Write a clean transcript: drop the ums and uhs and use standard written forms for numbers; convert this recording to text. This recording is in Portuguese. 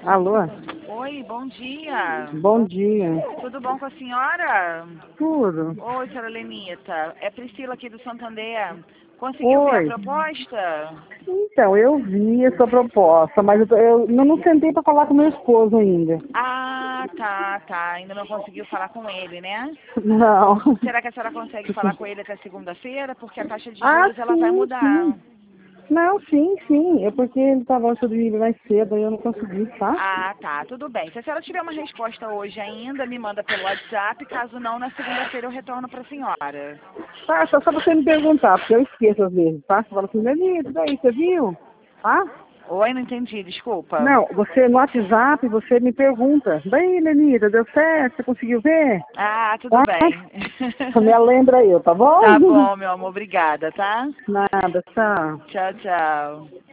Alô? Oi, bom dia. Bom dia. Tudo bom com a senhora? Tudo. Oi, senhora Lenita. É Priscila aqui do Santander. Conseguiu ver a Oi. proposta? Então, eu vi a sua proposta, mas eu não sentei para falar com meu esposo ainda. Ah, tá. Ainda não conseguiu falar com ele, né? Não. Será que a senhora consegue falar com ele até segunda-feira? Porque a taxa de Ah, juros ela vai sim, mudar. sim. Não, sim. É porque ele estava antes de ir mais cedo, aí eu não consegui, tá? Ah, tá. Tudo bem. Se a senhora tiver uma resposta hoje ainda, me manda pelo WhatsApp. Caso não, na segunda-feira eu retorno para a senhora. Tá, só você me perguntar, porque eu esqueço às vezes, tá? Você fala assim, Lenita, daí, você viu? Tá? Oi, não entendi. Desculpa. Não, você no WhatsApp, você me pergunta, daí, Lenita, deu certo? Você conseguiu ver? Ah, tudo Tá? bem. Me lembra eu, tá bom? Tá bom, meu amor. Obrigada, tá? Nada, tchau. Tchau, tchau.